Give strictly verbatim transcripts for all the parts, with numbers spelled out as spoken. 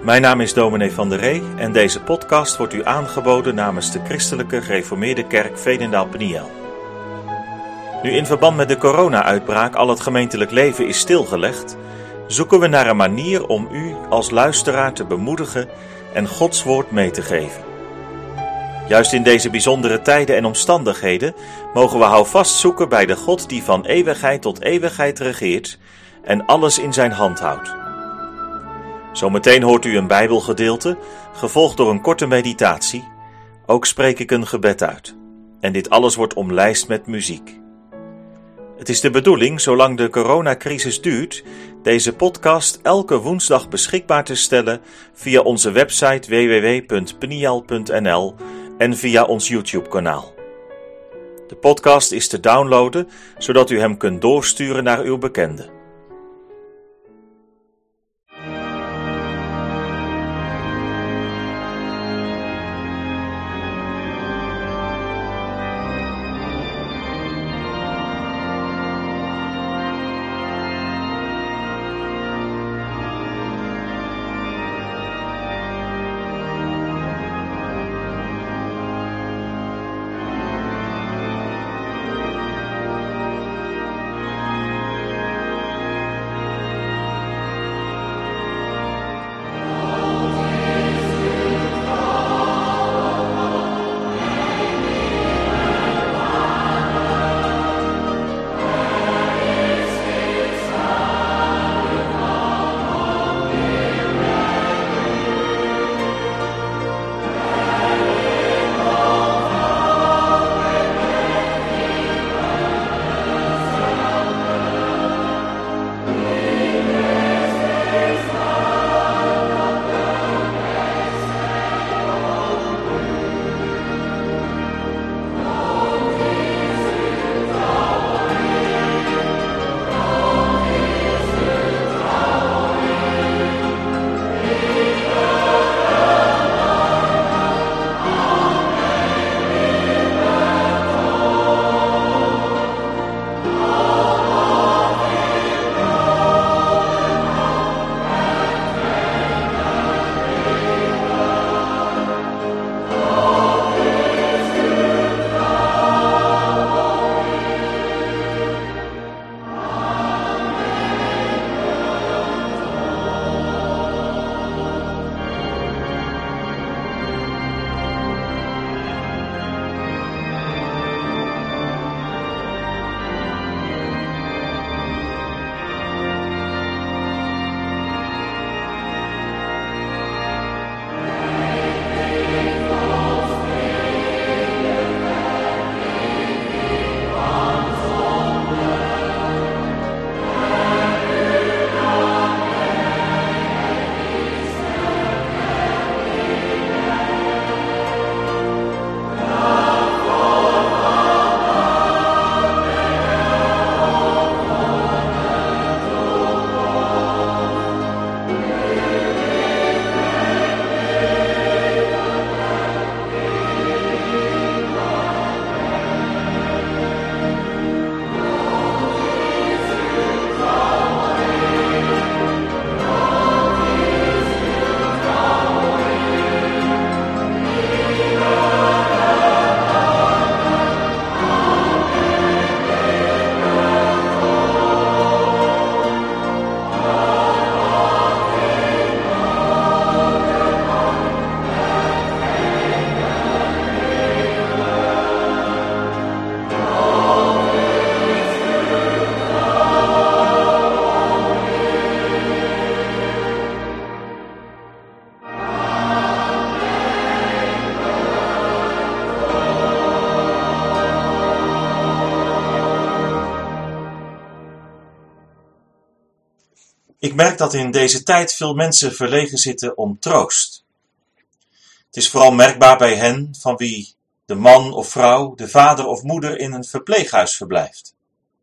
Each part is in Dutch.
Mijn naam is dominee Van der Ree en deze podcast wordt u aangeboden namens de Christelijke Gereformeerde Kerk Veenendaal-Peniel. Nu in verband met de corona-uitbraak al het gemeentelijk leven is stilgelegd, zoeken we naar een manier om u als luisteraar te bemoedigen en Gods woord mee te geven. Juist in deze bijzondere tijden en omstandigheden mogen we houvast zoeken bij de God die van eeuwigheid tot eeuwigheid regeert en alles in zijn hand houdt. Zometeen hoort u een Bijbelgedeelte, gevolgd door een korte meditatie. Ook spreek ik een gebed uit. En dit alles wordt omlijst met muziek. Het is de bedoeling, zolang de coronacrisis duurt, deze podcast elke woensdag beschikbaar te stellen via onze website w w w punt peniel punt n l en via ons YouTube-kanaal. De podcast is te downloaden, zodat u hem kunt doorsturen naar uw bekenden. Ik merk dat in deze tijd veel mensen verlegen zitten om troost. Het is vooral merkbaar bij hen van wie de man of vrouw, de vader of moeder in een verpleeghuis verblijft.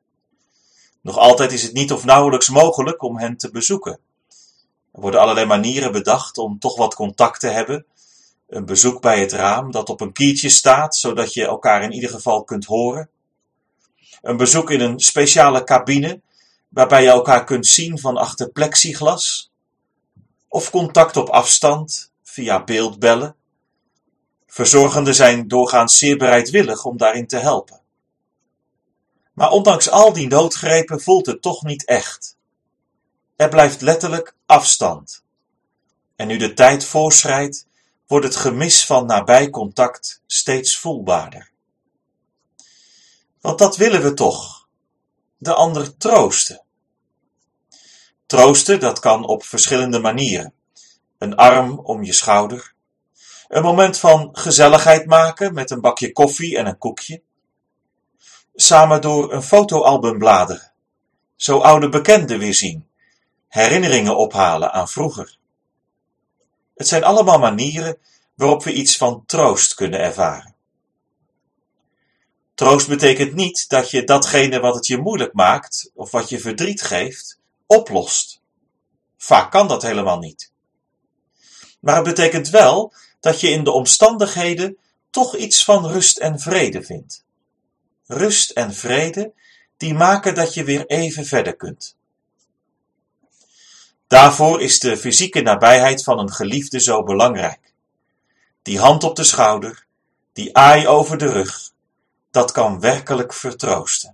Nog altijd is het niet of nauwelijks mogelijk om hen te bezoeken. Er worden allerlei manieren bedacht om toch wat contact te hebben. Een bezoek bij het raam dat op een kiertje staat, zodat je elkaar in ieder geval kunt horen. Een bezoek in een speciale cabine, waarbij je elkaar kunt zien van achter plexiglas. of contact op afstand via beeldbellen. Verzorgenden zijn doorgaans zeer bereidwillig om daarin te helpen. Maar ondanks al die noodgrepen voelt het toch niet echt. Er blijft letterlijk afstand. En nu de tijd voorschrijdt, wordt het gemis van nabij contact steeds voelbaarder. Want dat willen we toch, de ander troosten. Troosten, dat kan op verschillende manieren. Een arm om je schouder. Een moment van gezelligheid maken met een bakje koffie en een koekje. Samen door een fotoalbum bladeren. Zo oude bekenden weer zien. Herinneringen ophalen aan vroeger. Het zijn allemaal manieren waarop we iets van troost kunnen ervaren. Troost betekent niet dat je datgene wat het je moeilijk maakt of wat je verdriet geeft, oplost. Vaak kan dat helemaal niet. Maar het betekent wel dat je in de omstandigheden toch iets van rust en vrede vindt. Rust en vrede die maken dat je weer even verder kunt. Daarvoor is de fysieke nabijheid van een geliefde zo belangrijk. Die hand op de schouder, die aai over de rug, dat kan werkelijk vertroosten.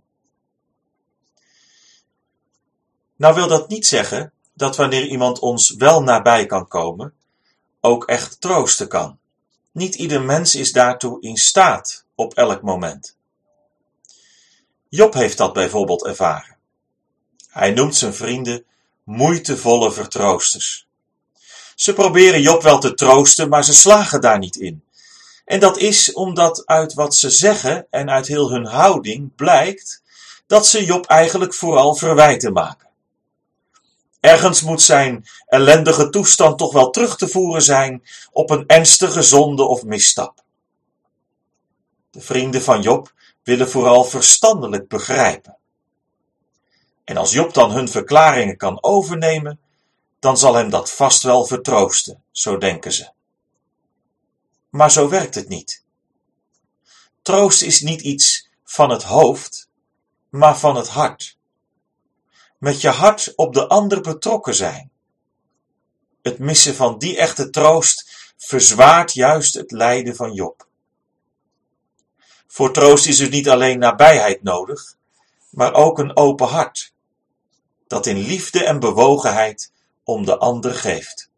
Nou wil dat niet zeggen dat wanneer iemand ons wel nabij kan komen, ook echt troosten kan. Niet ieder mens is daartoe in staat op elk moment. Job heeft dat bijvoorbeeld ervaren. Hij noemt zijn vrienden moeitevolle vertroosters. Ze proberen Job wel te troosten, maar ze slagen daar niet in. En dat is omdat uit wat ze zeggen en uit heel hun houding blijkt dat ze Job eigenlijk vooral verwijten maken. Ergens moet zijn ellendige toestand toch wel terug te voeren zijn op een ernstige zonde of misstap. De vrienden van Job willen vooral verstandelijk begrijpen. En als Job dan hun verklaringen kan overnemen, dan zal hem dat vast wel vertroosten, zo denken ze. Maar zo werkt het niet. Troost is niet iets van het hoofd, maar van het hart. Met je hart op de ander betrokken zijn. Het missen van die echte troost verzwaart juist het lijden van Job. Voor troost is dus niet alleen nabijheid nodig, maar ook een open hart, dat in liefde en bewogenheid om de ander geeft.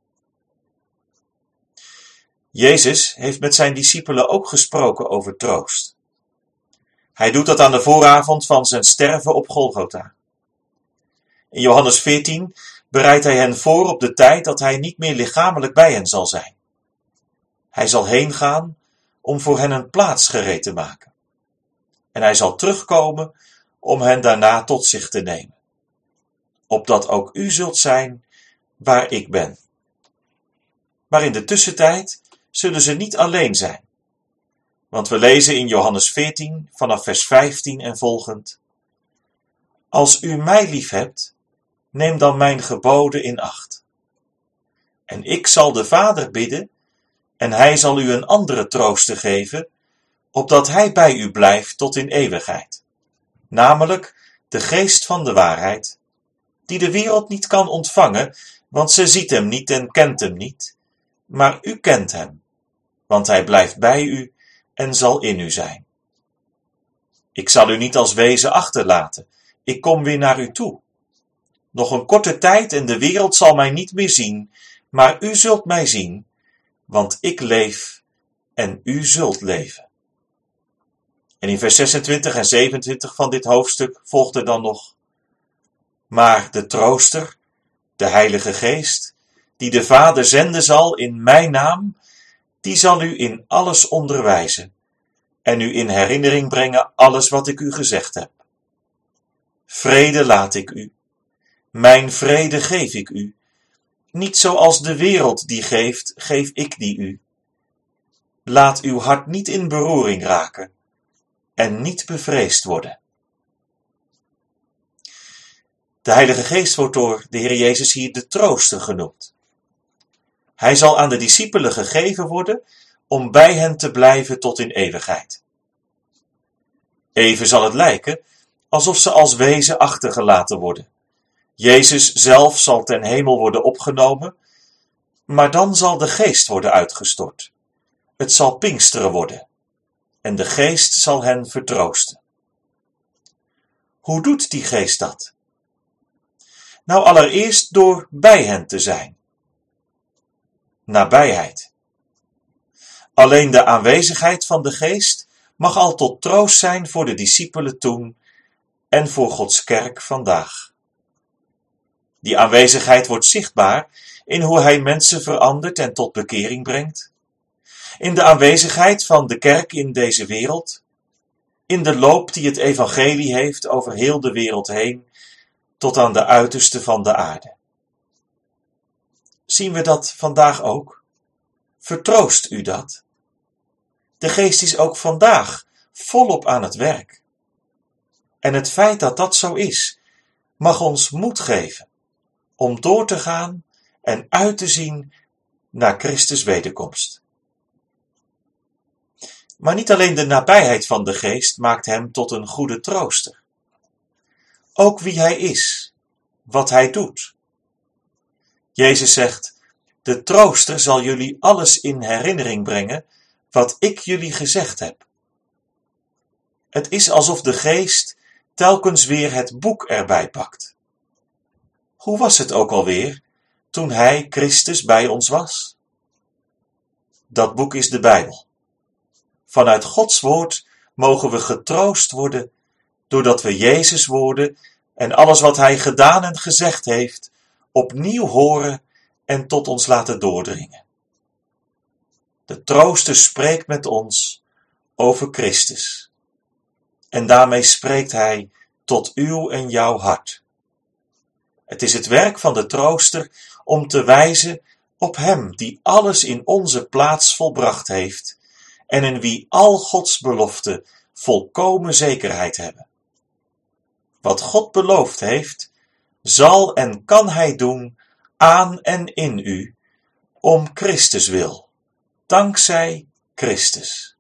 Jezus heeft met zijn discipelen ook gesproken over troost. Hij doet dat aan de vooravond van zijn sterven op Golgotha. In Johannes veertien bereidt hij hen voor op de tijd dat hij niet meer lichamelijk bij hen zal zijn. Hij zal heen gaan om voor hen een plaats gereed te maken. En hij zal terugkomen om hen daarna tot zich te nemen. Opdat ook u zult zijn waar ik ben. Maar in de tussentijd zullen ze niet alleen zijn. Want we lezen in Johannes veertien vanaf vers vijftien en volgend. Als u mij liefhebt, neem dan mijn geboden in acht. En ik zal de Vader bidden, en hij zal u een andere trooster geven, opdat hij bij u blijft tot in eeuwigheid. Namelijk de geest van de waarheid, die de wereld niet kan ontvangen, want ze ziet hem niet en kent hem niet. Maar u kent hem, want hij blijft bij u en zal in u zijn. Ik zal u niet als wezen achterlaten, ik kom weer naar u toe. Nog een korte tijd en de wereld zal mij niet meer zien, maar u zult mij zien, want ik leef en u zult leven. En in vers zesentwintig en zevenentwintig van dit hoofdstuk volgt er dan nog. Maar de trooster, de Heilige Geest, die de Vader zenden zal in mijn naam, die zal u in alles onderwijzen en u in herinnering brengen alles wat ik u gezegd heb. Vrede laat ik u, mijn vrede geef ik u, niet zoals de wereld die geeft, geef ik die u. Laat uw hart niet in beroering raken en niet bevreesd worden. De Heilige Geest wordt door de Heer Jezus hier de trooster genoemd. Hij zal aan de discipelen gegeven worden om bij hen te blijven tot in eeuwigheid. Even zal het lijken alsof ze als wezen achtergelaten worden. Jezus zelf zal ten hemel worden opgenomen, Maar dan zal de geest worden uitgestort. Het zal Pinksteren worden. En de geest zal hen vertroosten. Hoe doet die geest dat? Nou, allereerst door bij hen te zijn. Nabijheid. Alleen de aanwezigheid van de geest mag al tot troost zijn voor de discipelen toen en voor Gods kerk vandaag. Die aanwezigheid wordt zichtbaar in hoe hij mensen verandert en tot bekering brengt. In de aanwezigheid van de kerk in deze wereld. In de loop die het evangelie heeft over heel de wereld heen, tot aan de uiterste van de aarde. Zien we dat vandaag ook? Vertroost u dat? De geest is ook vandaag volop aan het werk. En het feit dat dat zo is, mag ons moed geven om door te gaan en uit te zien naar Christus wederkomst. Maar niet alleen de nabijheid van de geest maakt hem tot een goede trooster. Ook wie hij is, wat hij doet. Jezus zegt, de trooster zal jullie alles in herinnering brengen wat ik jullie gezegd heb. Het is alsof de geest telkens weer het boek erbij pakt. Hoe was het ook alweer toen hij, Christus, bij ons was? Dat boek is de Bijbel. Vanuit Gods woord mogen we getroost worden, doordat we Jezus woorden en alles wat hij gedaan en gezegd heeft, opnieuw horen en tot ons laten doordringen. De trooster spreekt met ons over Christus. En daarmee spreekt hij tot uw en jouw hart. Het is het werk van de trooster om te wijzen op hem die alles in onze plaats volbracht heeft en in wie al Gods beloften volkomen zekerheid hebben. Wat God beloofd heeft, zal en kan hij doen aan en in u, om Christus wil, dankzij Christus.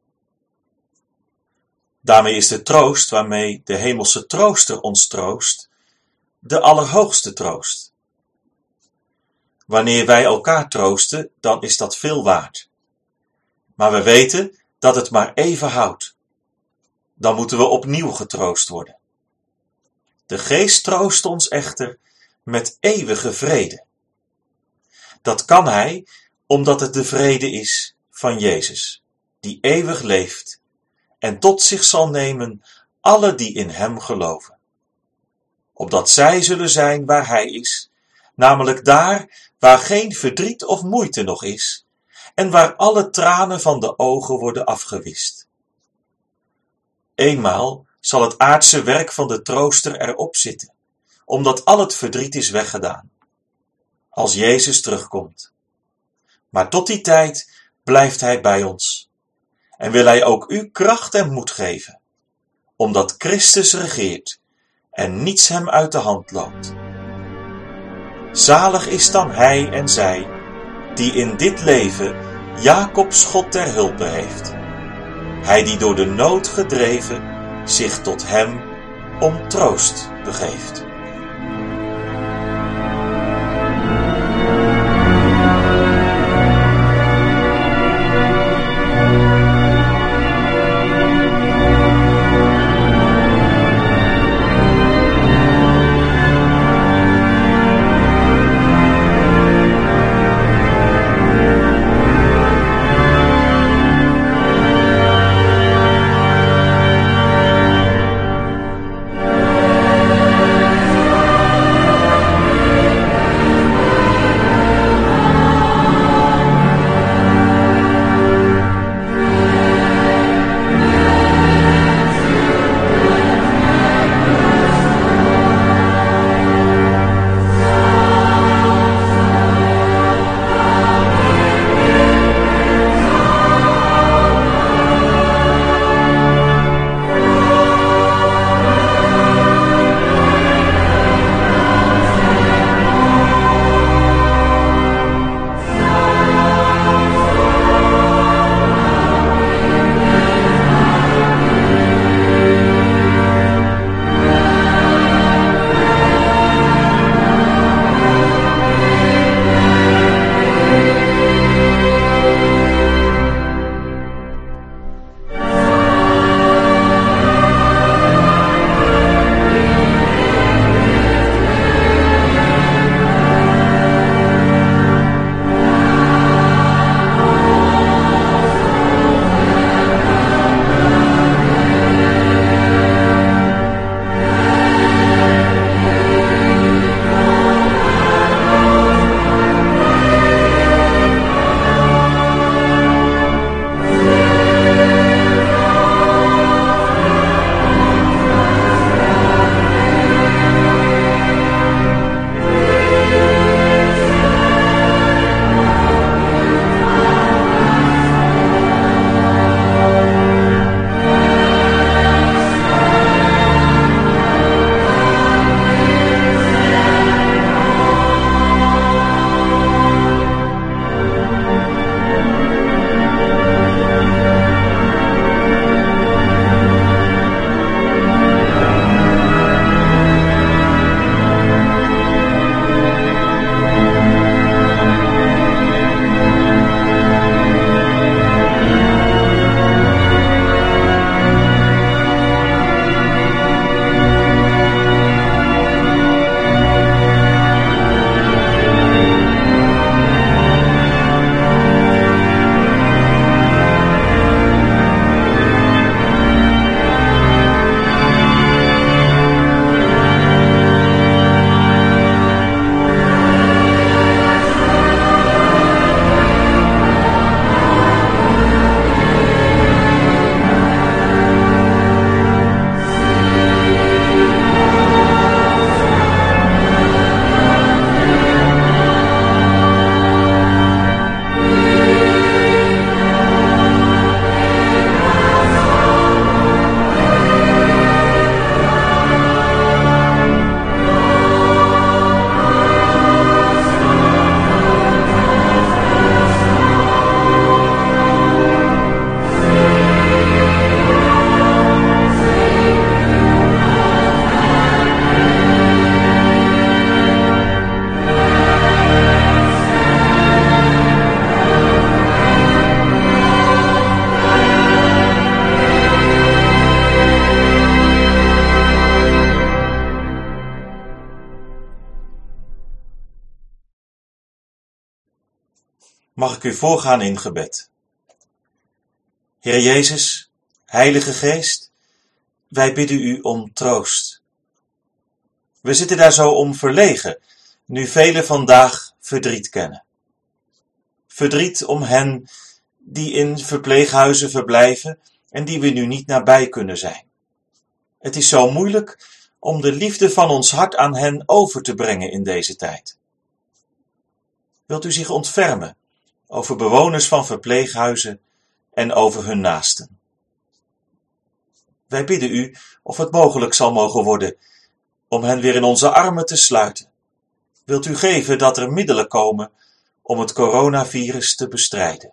Daarmee is de troost waarmee de hemelse trooster ons troost, de allerhoogste troost. Wanneer wij elkaar troosten, dan is dat veel waard. Maar we weten dat het maar even houdt. Dan moeten we opnieuw getroost worden. De geest troost ons echter met eeuwige vrede. Dat kan hij, omdat het de vrede is van Jezus, die eeuwig leeft en tot zich zal nemen alle die in hem geloven. Opdat zij zullen zijn waar hij is, namelijk daar waar geen verdriet of moeite nog is, en waar alle tranen van de ogen worden afgewist. Eenmaal zal het aardse werk van de trooster erop zitten, omdat al het verdriet is weggedaan, als Jezus terugkomt. Maar tot die tijd blijft hij bij ons, en wil hij ook u kracht en moed geven, omdat Christus regeert en niets hem uit de hand loopt. Zalig is dan hij en zij, die in dit leven Jacobs God ter hulpe heeft. Hij die door de nood gedreven zich tot hem om troost begeeft. Mag ik u voorgaan in gebed. Heer Jezus, Heilige Geest, wij bidden u om troost. We zitten daar zo om verlegen, nu velen vandaag verdriet kennen. Verdriet om hen die in verpleeghuizen verblijven en die we nu niet nabij kunnen zijn. Het is zo moeilijk om de liefde van ons hart aan hen over te brengen in deze tijd. Wilt u zich ontfermen over bewoners van verpleeghuizen en over hun naasten? Wij bidden u of het mogelijk zal mogen worden om hen weer in onze armen te sluiten. Wilt u geven dat er middelen komen om het coronavirus te bestrijden?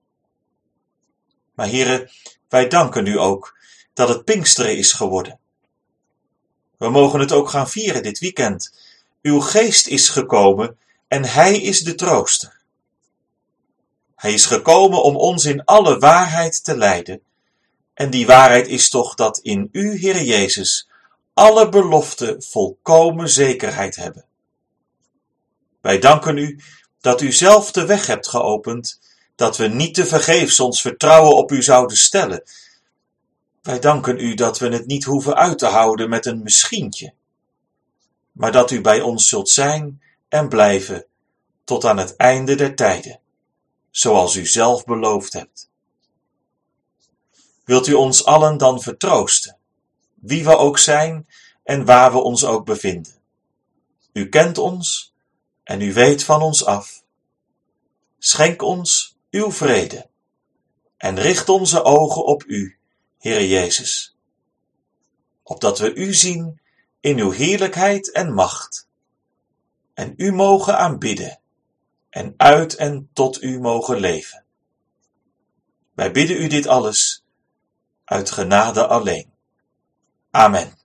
Maar heren, wij danken u ook dat het Pinksteren is geworden. We mogen het ook gaan vieren dit weekend. Uw geest is gekomen en hij is de trooster. Hij is gekomen om ons in alle waarheid te leiden. En die waarheid is toch dat in u, Heere Jezus, alle beloften volkomen zekerheid hebben. Wij danken u dat u zelf de weg hebt geopend, dat we niet tevergeefs ons vertrouwen op u zouden stellen. Wij danken u dat we het niet hoeven uit te houden met een misschientje, maar dat u bij ons zult zijn en blijven tot aan het einde der tijden, zoals u zelf beloofd hebt. Wilt u ons allen dan vertroosten, wie we ook zijn en waar we ons ook bevinden. U kent ons en u weet van ons af. Schenk ons uw vrede en richt onze ogen op u, Heere Jezus, opdat we u zien in uw heerlijkheid en macht, en u mogen aanbidden en uit en tot u mogen leven. Wij bidden u dit alles uit genade alleen. Amen.